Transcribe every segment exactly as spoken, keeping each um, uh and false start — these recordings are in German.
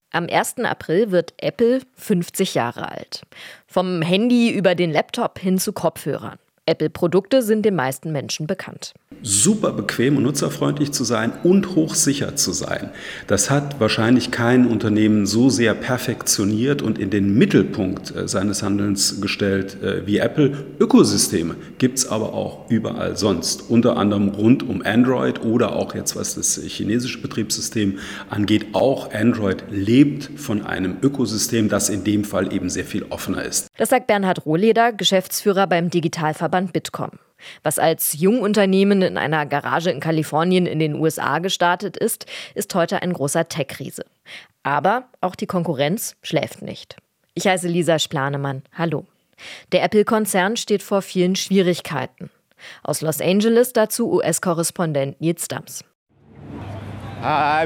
Am ersten April wird Apple fünfzig Jahre alt. Vom Handy über den Laptop hin zu Kopfhörern. Apple-Produkte sind den meisten Menschen bekannt. Super bequem und nutzerfreundlich zu sein und hochsicher zu sein. Das hat wahrscheinlich kein Unternehmen so sehr perfektioniert und in den Mittelpunkt seines Handelns gestellt wie Apple. Ökosysteme gibt es aber auch überall sonst. Unter anderem rund um Android oder auch jetzt, was das chinesische Betriebssystem angeht. Auch Android lebt von einem Ökosystem, das in dem Fall eben sehr viel offener ist. Das sagt Bernhard Rohleder, Geschäftsführer beim Digitalverband Bitkom. Was als Jungunternehmen in einer Garage in Kalifornien in den U S A gestartet ist, ist heute ein großer Tech-Riese. Aber auch die Konkurrenz schläft nicht. Ich heiße Lisa Splanemann. Hallo. Der Apple-Konzern steht vor vielen Schwierigkeiten. Aus Los Angeles dazu U S-Korrespondent Nils Dams. Ich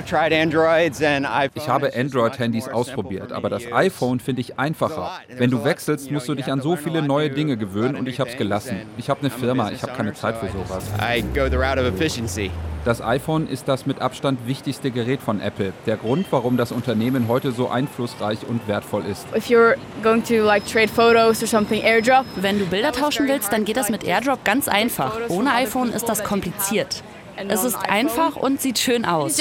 habe Android-Handys ausprobiert, aber das iPhone finde ich einfacher. Wenn du wechselst, musst du dich an so viele neue Dinge gewöhnen und ich habe es gelassen. Ich habe eine Firma, ich habe keine Zeit für sowas. Das iPhone ist das mit Abstand wichtigste Gerät von Apple. Der Grund, warum das Unternehmen heute so einflussreich und wertvoll ist. Wenn du Bilder tauschen willst, dann geht das mit AirDrop ganz einfach. Ohne iPhone ist das kompliziert. Es ist einfach und sieht schön aus.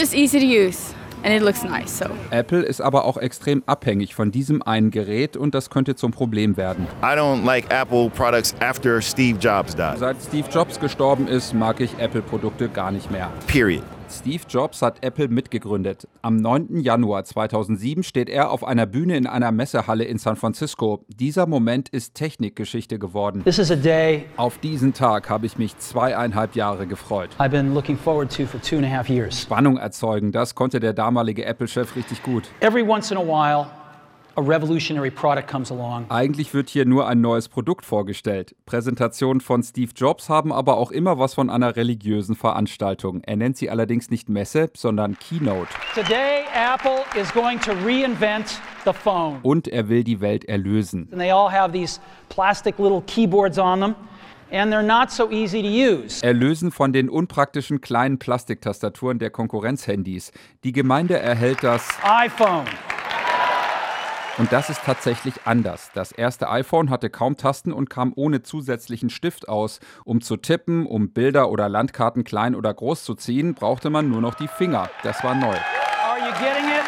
Apple ist aber auch extrem abhängig von diesem einen Gerät und das könnte zum Problem werden. I don't like Apple products after Steve Jobs died. Seit Steve Jobs gestorben ist, mag ich Apple-Produkte gar nicht mehr. Period. Steve Jobs hat Apple mitgegründet. Am neunten Januar zweitausendsieben steht er auf einer Bühne in einer Messehalle in San Francisco. Dieser Moment ist Technikgeschichte geworden. This is a day Auf diesen Tag habe ich mich zweieinhalb Jahre gefreut. I've been looking forward to for two and a half years. Spannung erzeugen, das konnte der damalige Apple-Chef richtig gut. Every once in a while, a revolutionary product comes along. Eigentlich wird hier nur ein neues Produkt vorgestellt. Präsentationen von Steve Jobs haben aber auch immer was von einer religiösen Veranstaltung. Er nennt sie allerdings nicht Messe, sondern Keynote. Today, Apple is going to reinvent the phone. Und er will die Welt erlösen. And they all have these plastic little keyboards on them. And they're not so easy to use. Erlösen von den unpraktischen kleinen Plastiktastaturen der Konkurrenzhandys. Die Gemeinde erhält das iPhone. Und das ist tatsächlich anders. Das erste iPhone hatte kaum Tasten und kam ohne zusätzlichen Stift aus. Um zu tippen, um Bilder oder Landkarten klein oder groß zu ziehen, brauchte man nur noch die Finger. Das war neu. Are you getting it?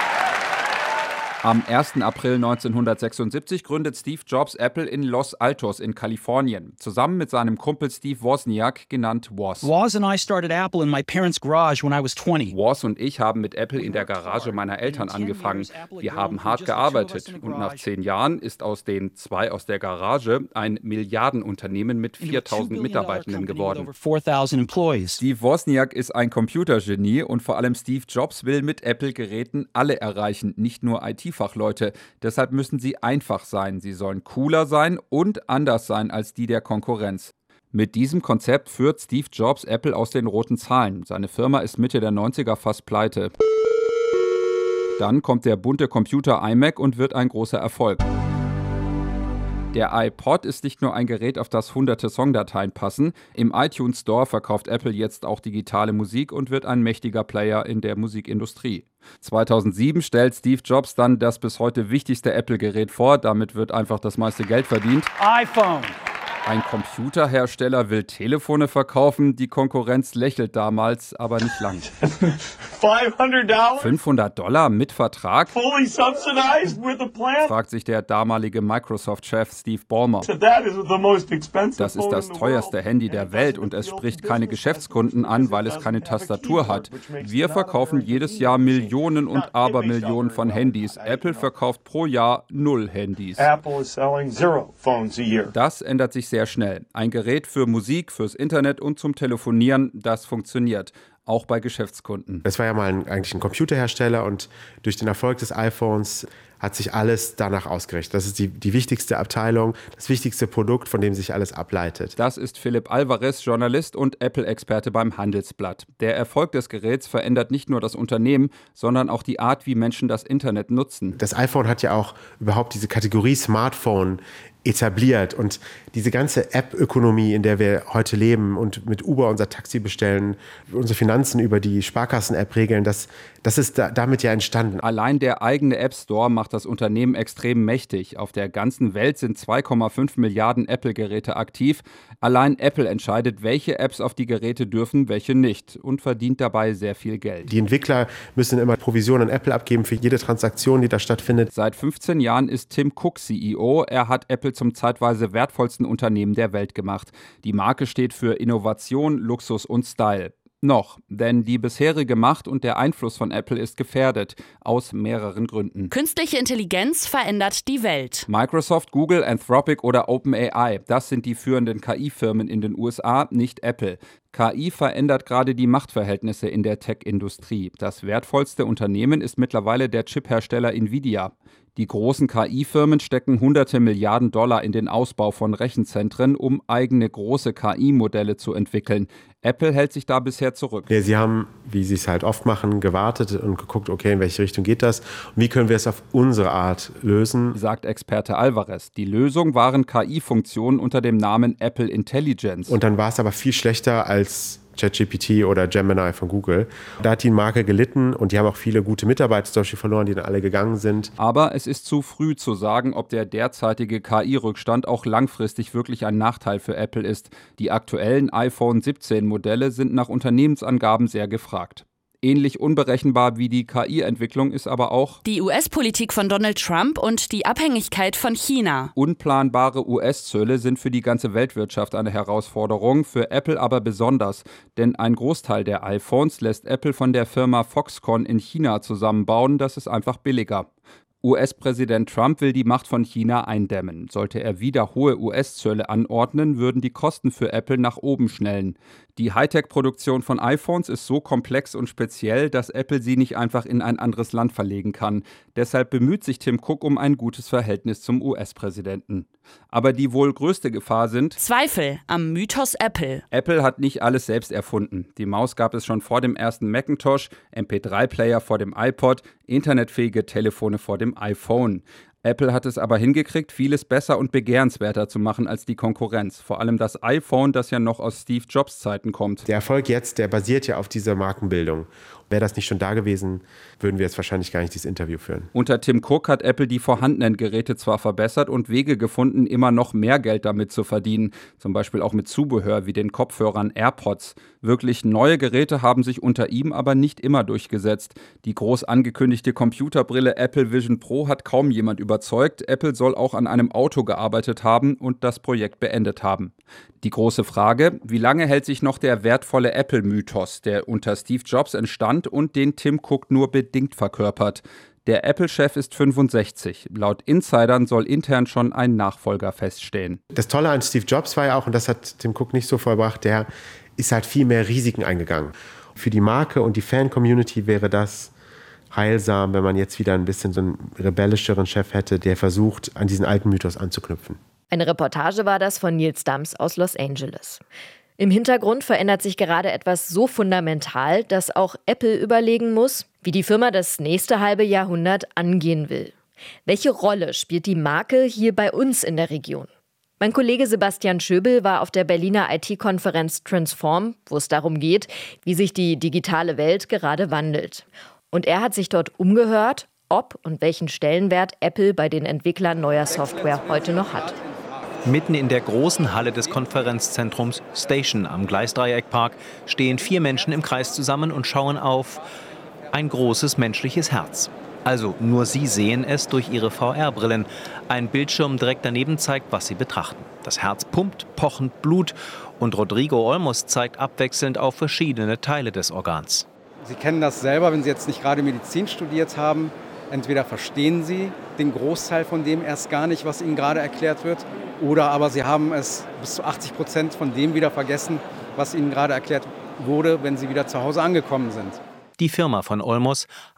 Am ersten April neunzehnhundertsechsundsiebzig gründet Steve Jobs Apple in Los Altos in Kalifornien, zusammen mit seinem Kumpel Steve Wozniak, genannt Woz. Woz and I started Apple in my parents' garage when I was twenty. Woz und ich haben mit Apple in der Garage meiner Eltern angefangen. Wir haben hart gearbeitet und nach zehn Jahren ist aus den zwei aus der Garage ein Milliardenunternehmen mit viertausend Mitarbeitenden geworden. Steve Wozniak ist ein Computergenie und vor allem Steve Jobs will mit Apple-Geräten alle erreichen, nicht nur I T-Fachleute. Deshalb müssen sie einfach sein. Sie sollen cooler sein und anders sein als die der Konkurrenz. Mit diesem Konzept führt Steve Jobs Apple aus den roten Zahlen. Seine Firma ist Mitte der neunziger fast pleite. Dann kommt der bunte Computer iMac und wird ein großer Erfolg. Der iPod ist nicht nur ein Gerät, auf das hunderte Songdateien passen. Im iTunes Store verkauft Apple jetzt auch digitale Musik und wird ein mächtiger Player in der Musikindustrie. zweitausendsieben stellt Steve Jobs dann das bis heute wichtigste Apple-Gerät vor. Damit wird einfach das meiste Geld verdient. iPhone. Ein Computerhersteller will Telefone verkaufen. Die Konkurrenz lächelt damals, aber nicht lang. fünfhundert Dollar mit Vertrag? Fully subsidized with a plan? Fragt sich der damalige Microsoft-Chef Steve Ballmer. Das ist das teuerste Handy der Welt und es spricht keine Geschäftskunden an, weil es keine Tastatur hat. Wir verkaufen jedes Jahr Millionen und Abermillionen von Handys. Apple verkauft pro Jahr null Handys. Das ändert sich sehr schnell. Ein Gerät für Musik, fürs Internet und zum Telefonieren, das funktioniert. Auch bei Geschäftskunden. Es war ja mal ein, eigentlich ein Computerhersteller und durch den Erfolg des iPhones hat sich alles danach ausgerichtet. Das ist die, die wichtigste Abteilung, das wichtigste Produkt, von dem sich alles ableitet. Das ist Philipp Alvarez, Journalist und Apple-Experte beim Handelsblatt. Der Erfolg des Geräts verändert nicht nur das Unternehmen, sondern auch die Art, wie Menschen das Internet nutzen. Das iPhone hat ja auch überhaupt diese Kategorie Smartphone etabliert und diese ganze App-Ökonomie, in der wir heute leben und mit Uber unser Taxi bestellen, unsere Finanzen über die Sparkassen-App regeln, das, das ist da, damit ja entstanden. Allein der eigene App Store macht das Unternehmen extrem mächtig. Auf der ganzen Welt sind zwei Komma fünf Milliarden Apple-Geräte aktiv. Allein Apple entscheidet, welche Apps auf die Geräte dürfen, welche nicht und verdient dabei sehr viel Geld. Die Entwickler müssen immer Provisionen an Apple abgeben für jede Transaktion, die da stattfindet. Seit fünfzehn Jahren ist Tim Cook C E O. Er hat Apple zum zeitweise wertvollsten Unternehmen der Welt gemacht. Die Marke steht für Innovation, Luxus und Style. Noch, denn die bisherige Macht und der Einfluss von Apple ist gefährdet, aus mehreren Gründen. Künstliche Intelligenz verändert die Welt. Microsoft, Google, Anthropic oder OpenAI, das sind die führenden K I-Firmen in den U S A, nicht Apple. K I verändert gerade die Machtverhältnisse in der Tech-Industrie. Das wertvollste Unternehmen ist mittlerweile der Chiphersteller Nvidia. Die großen K I-Firmen stecken hunderte Milliarden Dollar in den Ausbau von Rechenzentren, um eigene große K I-Modelle zu entwickeln. Apple hält sich da bisher zurück. Ja, sie haben, wie sie es halt oft machen, gewartet und geguckt, okay, in welche Richtung geht das? Und wie können wir es auf unsere Art lösen? Sagt Experte Alvarez. Die Lösung waren K I-Funktionen unter dem Namen Apple Intelligence. Und dann war es aber viel schlechter als ChatGPT oder Gemini von Google. Da hat die Marke gelitten und die haben auch viele gute Mitarbeiter zum Beispiel verloren, die dann alle gegangen sind. Aber es ist zu früh zu sagen, ob der derzeitige K I-Rückstand auch langfristig wirklich ein Nachteil für Apple ist. Die aktuellen iPhone siebzehn Modelle sind nach Unternehmensangaben sehr gefragt. Ähnlich unberechenbar wie die K I-Entwicklung ist aber auch die U S-Politik von Donald Trump und die Abhängigkeit von China. Unplanbare U S-Zölle sind für die ganze Weltwirtschaft eine Herausforderung, für Apple aber besonders. Denn ein Großteil der iPhones lässt Apple von der Firma Foxconn in China zusammenbauen, das ist einfach billiger. U S-Präsident Trump will die Macht von China eindämmen. Sollte er wieder hohe U S-Zölle anordnen, würden die Kosten für Apple nach oben schnellen. Die Hightech-Produktion von iPhones ist so komplex und speziell, dass Apple sie nicht einfach in ein anderes Land verlegen kann. Deshalb bemüht sich Tim Cook um ein gutes Verhältnis zum U S-Präsidenten. Aber die wohl größte Gefahr sind Zweifel am Mythos Apple. Apple hat nicht alles selbst erfunden. Die Maus gab es schon vor dem ersten Macintosh, M P drei Player vor dem iPod, internetfähige Telefone vor dem iPhone. Apple hat es aber hingekriegt, vieles besser und begehrenswerter zu machen als die Konkurrenz. Vor allem das iPhone, das ja noch aus Steve Jobs Zeiten kommt. Der Erfolg jetzt, der basiert ja auf dieser Markenbildung. Wäre das nicht schon da gewesen, würden wir jetzt wahrscheinlich gar nicht dieses Interview führen. Unter Tim Cook hat Apple die vorhandenen Geräte zwar verbessert und Wege gefunden, immer noch mehr Geld damit zu verdienen. Zum Beispiel auch mit Zubehör wie den Kopfhörern AirPods. Wirklich neue Geräte haben sich unter ihm aber nicht immer durchgesetzt. Die groß angekündigte Computerbrille Apple Vision Pro hat kaum jemand überzeugt. Apple soll auch an einem Auto gearbeitet haben und das Projekt beendet haben. Die große Frage, wie lange hält sich noch der wertvolle Apple-Mythos, der unter Steve Jobs entstand und den Tim Cook nur bedingt verkörpert? Der Apple-Chef ist fünfundsechzig. Laut Insidern soll intern schon ein Nachfolger feststehen. Das Tolle an Steve Jobs war ja auch, und das hat Tim Cook nicht so vollbracht, der ist halt viel mehr Risiken eingegangen. Für die Marke und die Fan-Community wäre das heilsam, wenn man jetzt wieder ein bisschen so einen rebellischeren Chef hätte, der versucht, an diesen alten Mythos anzuknüpfen. Eine Reportage war das von Nils Dams aus Los Angeles. Im Hintergrund verändert sich gerade etwas so fundamental, dass auch Apple überlegen muss, wie die Firma das nächste halbe Jahrhundert angehen will. Welche Rolle spielt die Marke hier bei uns in der Region? Mein Kollege Sebastian Schöbel war auf der Berliner I T-Konferenz Transform, wo es darum geht, wie sich die digitale Welt gerade wandelt. Und er hat sich dort umgehört, ob und welchen Stellenwert Apple bei den Entwicklern neuer Software heute noch hat. Mitten in der großen Halle des Konferenzzentrums Station am Gleisdreieckpark stehen vier Menschen im Kreis zusammen und schauen auf ein großes menschliches Herz. Also nur sie sehen es durch ihre V R-Brillen. Ein Bildschirm direkt daneben zeigt, was sie betrachten. Das Herz pumpt, pochend Blut und Rodrigo Olmos zeigt abwechselnd auf verschiedene Teile des Organs. Sie kennen das selber, wenn Sie jetzt nicht gerade Medizin studiert haben. Entweder verstehen Sie den Großteil von dem erst gar nicht, was Ihnen gerade erklärt wird, oder aber Sie haben es bis zu achtzig Prozent von dem wieder vergessen, was Ihnen gerade erklärt wurde, wenn Sie wieder zu Hause angekommen sind. Die Firma von Olmos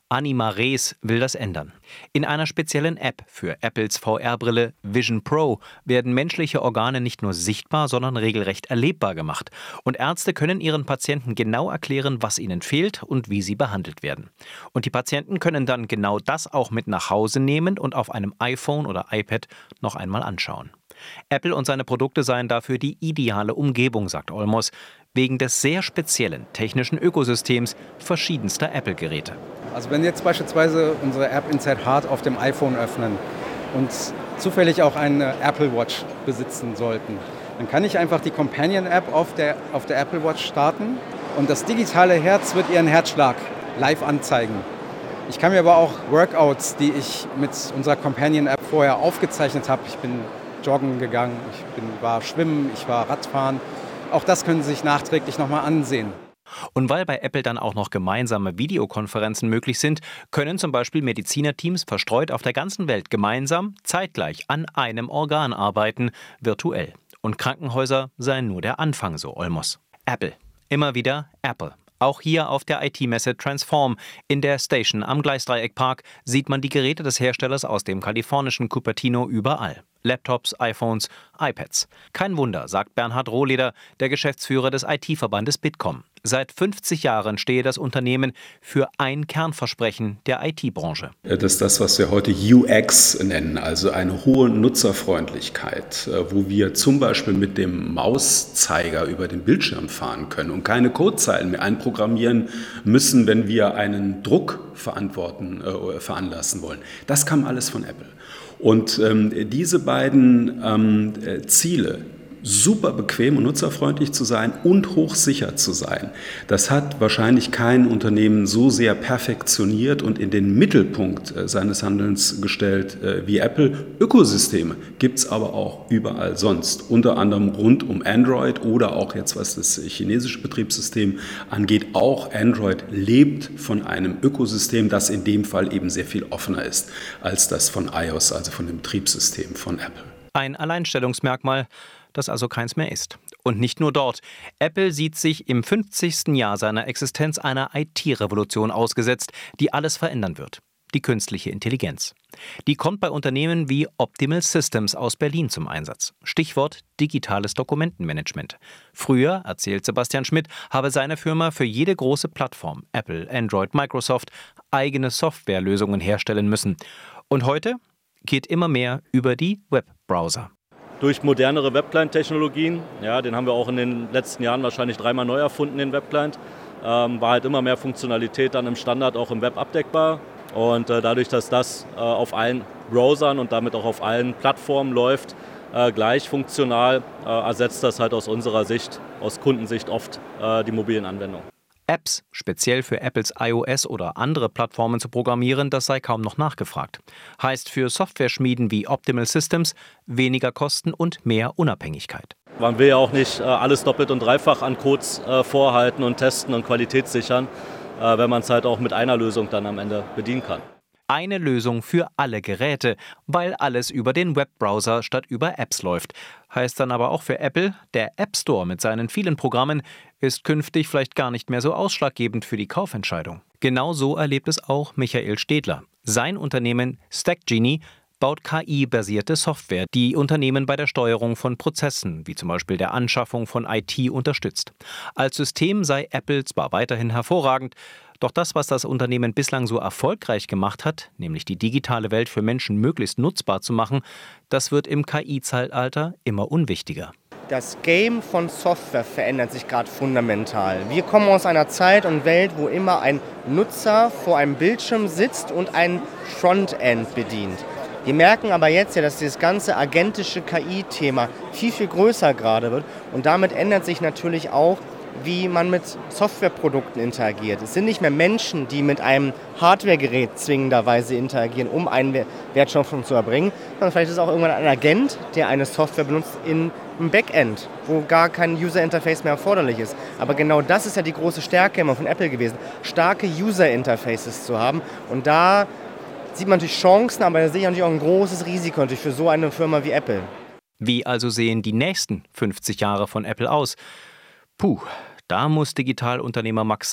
Anima Rees will das ändern. In einer speziellen App für Apples V R-Brille Vision Pro werden menschliche Organe nicht nur sichtbar, sondern regelrecht erlebbar gemacht. Und Ärzte können ihren Patienten genau erklären, was ihnen fehlt und wie sie behandelt werden. Und die Patienten können dann genau das auch mit nach Hause nehmen und auf einem iPhone oder iPad noch einmal anschauen. Apple und seine Produkte seien dafür die ideale Umgebung, sagt Olmos, wegen des sehr speziellen technischen Ökosystems verschiedenster Apple-Geräte. Also wenn wir jetzt beispielsweise unsere App Inside Heart auf dem iPhone öffnen und zufällig auch eine Apple Watch besitzen sollten, dann kann ich einfach die Companion-App auf der, auf der Apple Watch starten und das digitale Herz wird ihren Herzschlag live anzeigen. Ich kann mir aber auch Workouts, die ich mit unserer Companion-App vorher aufgezeichnet habe, ich bin joggen gegangen, ich bin, war schwimmen, ich war Radfahren, auch das können Sie sich nachträglich nochmal ansehen. Und weil bei Apple dann auch noch gemeinsame Videokonferenzen möglich sind, können zum Beispiel Medizinerteams verstreut auf der ganzen Welt gemeinsam, zeitgleich an einem Organ arbeiten, virtuell. Und Krankenhäuser seien nur der Anfang, so Olmos. Apple. Immer wieder Apple. Auch hier auf der I T-Messe Transform in der Station am Gleisdreieckpark sieht man die Geräte des Herstellers aus dem kalifornischen Cupertino überall. Laptops, iPhones, iPads. Kein Wunder, sagt Bernhard Rohleder, der Geschäftsführer des I T-Verbandes Bitkom. Seit fünfzig Jahren stehe das Unternehmen für ein Kernversprechen der I T-Branche. Das ist das, was wir heute U X nennen, also eine hohe Nutzerfreundlichkeit, wo wir zum Beispiel mit dem Mauszeiger über den Bildschirm fahren können und keine Codezeilen mehr einprogrammieren müssen, wenn wir einen Druck verantworten, äh, veranlassen wollen. Das kam alles von Apple. Und ähm, diese beiden ähm, Ziele, super bequem und nutzerfreundlich zu sein und hochsicher zu sein, das hat wahrscheinlich kein Unternehmen so sehr perfektioniert und in den Mittelpunkt äh, seines Handelns gestellt äh, wie Apple. Ökosysteme gibt es aber auch überall sonst, unter anderem rund um Android oder auch jetzt, was das chinesische Betriebssystem angeht, auch Android lebt von einem Ökosystem, das in dem Fall eben sehr viel offener ist als das von iOS, also von dem Betriebssystem von Apple. Ein Alleinstellungsmerkmal, das also keins mehr ist. Und nicht nur dort. Apple sieht sich im fünfzigsten Jahr seiner Existenz einer I T-Revolution ausgesetzt, die alles verändern wird. Die künstliche Intelligenz. Die kommt bei Unternehmen wie Optimal Systems aus Berlin zum Einsatz. Stichwort digitales Dokumentenmanagement. Früher, erzählt Sebastian Schmidt, habe seine Firma für jede große Plattform, Apple, Android, Microsoft, eigene Softwarelösungen herstellen müssen. Und heute geht immer mehr über die Webbrowser. Durch modernere Webclient-Technologien, ja, den haben wir auch in den letzten Jahren wahrscheinlich dreimal neu erfunden, den Webclient, ähm, war halt immer mehr Funktionalität dann im Standard auch im Web abdeckbar. Und äh, dadurch, dass das äh, auf allen Browsern und damit auch auf allen Plattformen läuft, äh, gleich funktional, äh, ersetzt das halt aus unserer Sicht, aus Kundensicht oft äh, die mobilen Anwendungen. Apps, speziell für Apples iOS oder andere Plattformen zu programmieren, das sei kaum noch nachgefragt. Heißt für Software-Schmieden wie Optimal Systems weniger Kosten und mehr Unabhängigkeit. Man will ja auch nicht äh, alles doppelt und dreifach an Codes äh, vorhalten und testen und qualitätssichern, äh, wenn man es halt auch mit einer Lösung dann am Ende bedienen kann. Eine Lösung für alle Geräte, weil alles über den Webbrowser statt über Apps läuft. Heißt dann aber auch für Apple, der App Store mit seinen vielen Programmen ist künftig vielleicht gar nicht mehr so ausschlaggebend für die Kaufentscheidung. Genau so erlebt es auch Michael Stedler. Sein Unternehmen StackGenie baut K I-basierte Software, die Unternehmen bei der Steuerung von Prozessen, wie zum Beispiel der Anschaffung von I T, unterstützt. Als System sei Apple zwar weiterhin hervorragend, doch das, was das Unternehmen bislang so erfolgreich gemacht hat, nämlich die digitale Welt für Menschen möglichst nutzbar zu machen, das wird im K I-Zeitalter immer unwichtiger. Das Game von Software verändert sich gerade fundamental. Wir kommen aus einer Zeit und Welt, wo immer ein Nutzer vor einem Bildschirm sitzt und ein Frontend bedient. Wir merken aber jetzt ja, dass dieses ganze agentische K I-Thema viel, viel größer gerade wird. Und damit ändert sich natürlich auch, wie man mit Softwareprodukten interagiert. Es sind nicht mehr Menschen, die mit einem Hardwaregerät zwingenderweise interagieren, um eine Wertschöpfung zu erbringen, sondern vielleicht ist es auch irgendwann ein Agent, der eine Software benutzt in einem Backend, wo gar kein User-Interface mehr erforderlich ist. Aber genau das ist ja die große Stärke immer von Apple gewesen, starke User-Interfaces zu haben. Und da sieht man natürlich Chancen, aber da sehe ich natürlich auch ein großes Risiko natürlich für so eine Firma wie Apple. Wie also sehen die nächsten fünfzig Jahre von Apple aus? Puh, da muss Digitalunternehmer Max Samer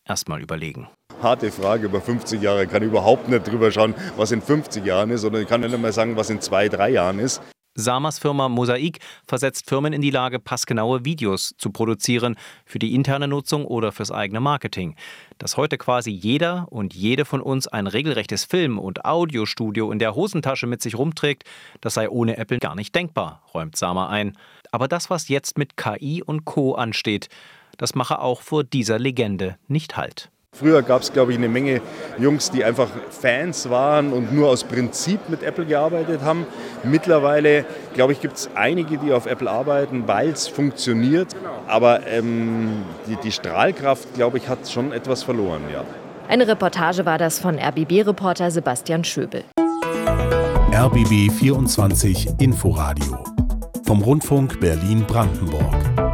erstmal überlegen. Harte Frage, über fünfzig Jahre. Ich kann überhaupt nicht drüber schauen, was in fünfzig Jahren ist, sondern ich kann nicht mal sagen, was in zwei, drei Jahren ist. Samers Firma Mosaik versetzt Firmen in die Lage, passgenaue Videos zu produzieren für die interne Nutzung oder fürs eigene Marketing. Dass heute quasi jeder und jede von uns ein regelrechtes Film- und Audiostudio in der Hosentasche mit sich rumträgt, das sei ohne Apple gar nicht denkbar, räumt Samer ein. Aber das, was jetzt mit K I und Co. ansteht, das mache auch vor dieser Legende nicht Halt. Früher gab es, glaube ich, eine Menge Jungs, die einfach Fans waren und nur aus Prinzip mit Apple gearbeitet haben. Mittlerweile, glaube ich, gibt es einige, die auf Apple arbeiten, weil es funktioniert. Aber ähm, die, die Strahlkraft, glaube ich, hat schon etwas verloren, ja. Eine Reportage war das von R B B-Reporter Sebastian Schöbel. R B B vierundzwanzig Inforadio vom Rundfunk Berlin-Brandenburg.